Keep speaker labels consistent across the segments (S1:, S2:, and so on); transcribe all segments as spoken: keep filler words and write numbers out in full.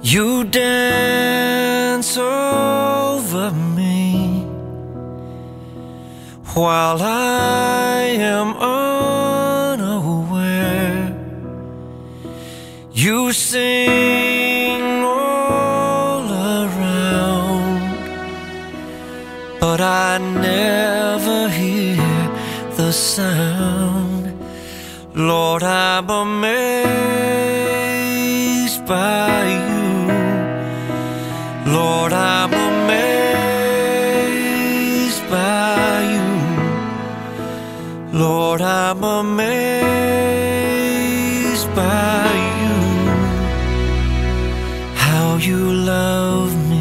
S1: You dance over me while I am unaware. You sing all around, but I never hear the sound. Lord, I'm amazed by you. Lord, I'm amazed by you. Lord, I'm amazed by you. How you love me.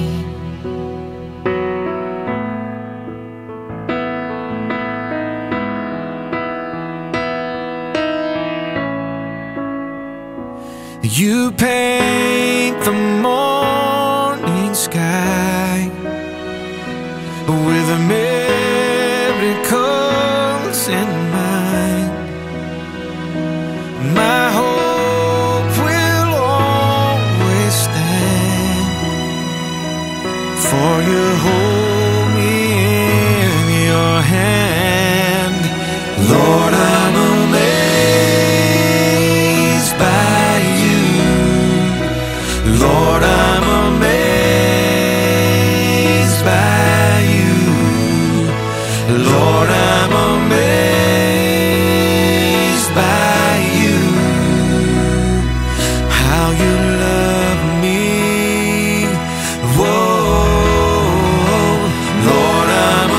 S1: You paint the morning sky with miracles in mind. My hope will always stand, for you hold me in your hand. Lord, I'm amazed by you. Lord, I'm amazed by you. Lord, I'm amazed by you. How you love me. Whoa, Lord, I'm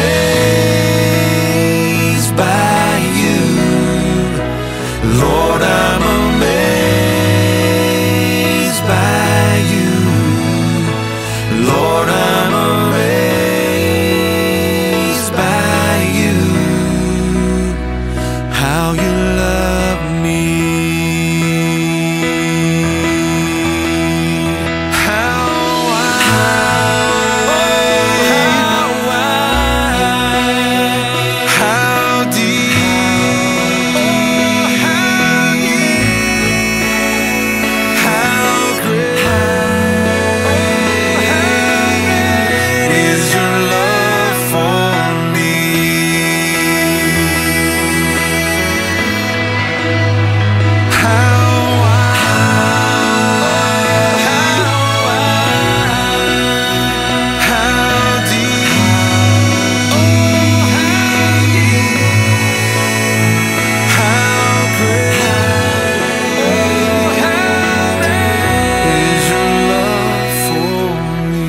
S1: amazed by you. Lord, I'm amazed by you. Lord, I'm amazed by you. How you love me. How wide, how wide, how deep, how deep, how great is your love for me. How wide, how wide, how deep, how great is your love for me.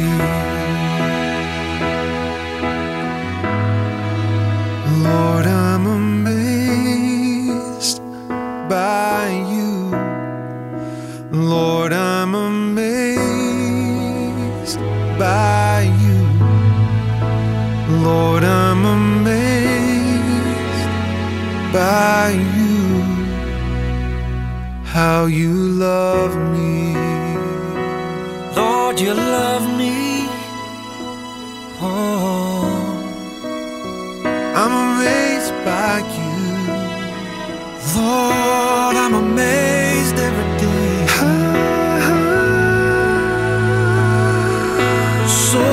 S1: Lord, I'm amazed by you. Lord, I'm amazed by you. Lord, I'm amazed by you. How you love me. Lord, you love me. Oh, I'm amazed by you. Lord, I'm amazed every day. So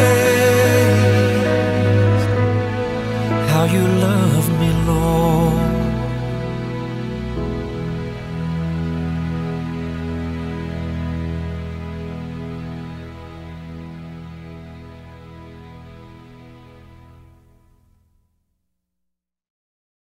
S1: amazed how you love me, Lord.